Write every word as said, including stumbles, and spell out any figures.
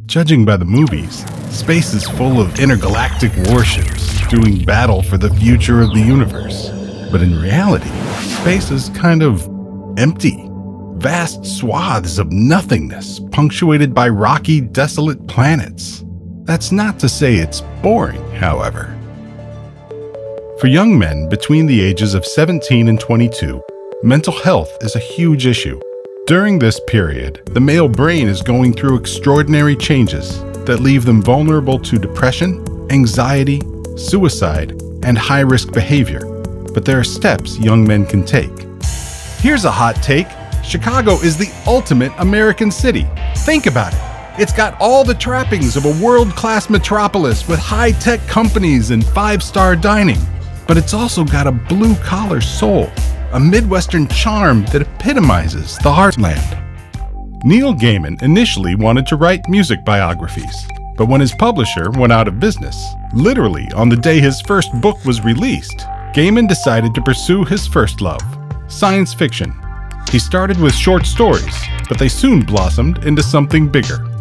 Judging by the movies, space is full of intergalactic warships doing battle for the future of the universe. But in reality, space is kind of empty. Vast swaths of nothingness punctuated by rocky, desolate planets. That's not to say it's boring, however. For young men between the ages of seventeen and twenty-two, mental health is a huge issue. During this period, the male brain is going through extraordinary changes that leave them vulnerable to depression, anxiety, suicide, and high-risk behavior. But there are steps young men can take. Here's a hot take. Chicago is the ultimate American city. Think about it. It's got all the trappings of a world-class metropolis with high-tech companies and five-star dining. But it's also got a blue-collar soul, a Midwestern charm that epitomizes the heartland. Neil Gaiman initially wanted to write music biographies, but when his publisher went out of business, literally on the day his first book was released, Gaiman decided to pursue his first love, science fiction. He started with short stories, but they soon blossomed into something bigger.